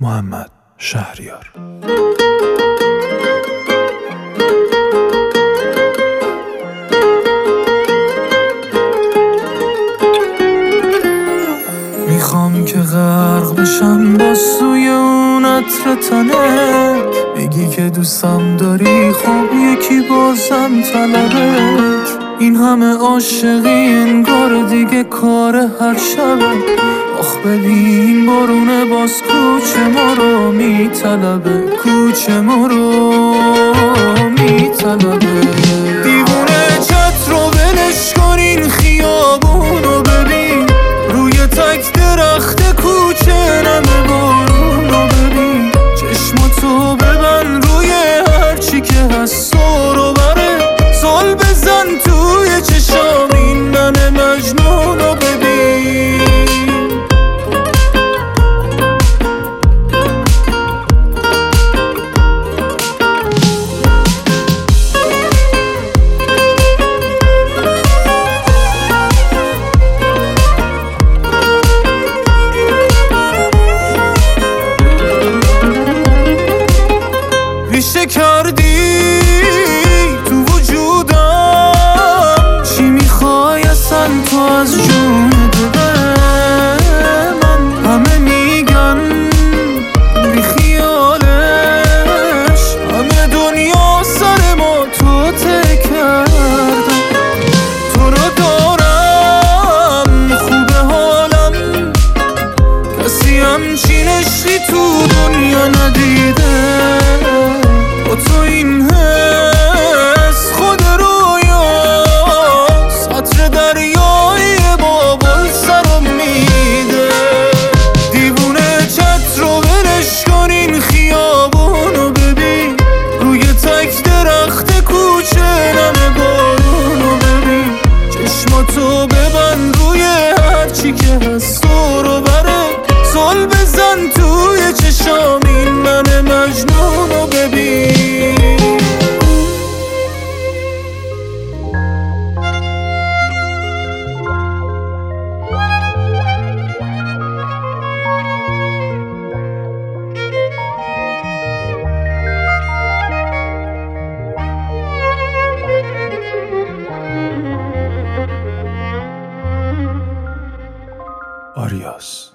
محمد شهریار. میخوام که غرق بشم با سوی اون عطر تنت، بگی که دوستم داری، خب یکی بازم طلبت. این همه عاشقی انگار دیگه کار هر شبه. آخ ببین بارونه باز کوچه ما رو میطلبه، کوچه ما رو میطلبه. دیوونه چت رو ولش کن، این خیابونو ببین، روی تک درخت کوچه نمه بارونو ببین. چشماتو ببند روی هرچی که هست رو بره، زل بزن توی چشام این من مجنونو ببین. ریشه کردی تو وجودم، چی میخوای اصلا تو از جون من؟ همه میگن بی خیالش، همه دنیا سر ما تو کردم. تو رو دارم خوبه حالم، کسی همچین عشقی تو دنیا ندیده. تو این حس خود رویاست، عطر دریایی بابل سرم میده. دیوونه چت رو ولش کن، این خیابونو ببین، روی تک درخت کوچه نمه بارونو ببین. چشماتو ببند روی هرچی که هست رو بره، زل بزن توی چشام این من مجنونو ببین. آریاس.